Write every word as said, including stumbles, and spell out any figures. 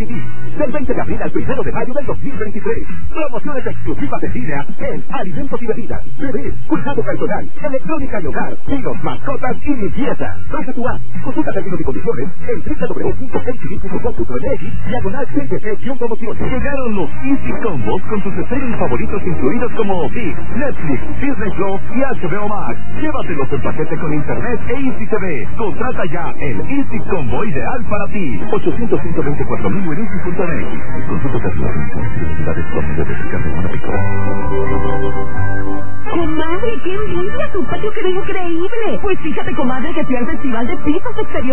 H D. Del veinte de abril al primero de mayo del dos mil veintitrés. Promociones exclusivas en línea en alimentos y bebidas, bebés, cuidado personal, electrónica y hogar, vinos, mascotas y limpieza. Baja tu app, consulta términos y condiciones en w w w punto h d punto com punto m x diagonal C P C-promociones. Llegaron los Easy Combos con tus streaming favoritos incluidos como ViX, Netflix, Disney Plus y H B O Max. Llévatelos en paquete con internet e Easy T V. Contrata ya el Easy Combo ideal para ti. ochocientos ciento veinticuatro mil en easy punto m x. Consulta términos y unidades promedio de cerca de una pico. Comadre, qué envidia, tu patio quedó increíble. Pues fíjate, comadre, que fui al Festival de Pisos Exteriores